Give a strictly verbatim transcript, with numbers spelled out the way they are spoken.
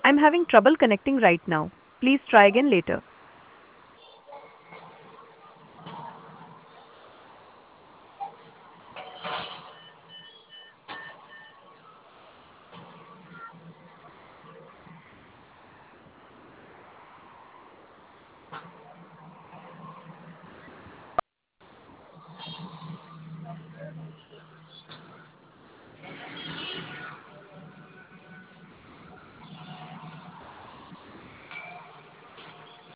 I'm having trouble connecting right now. Please try again later.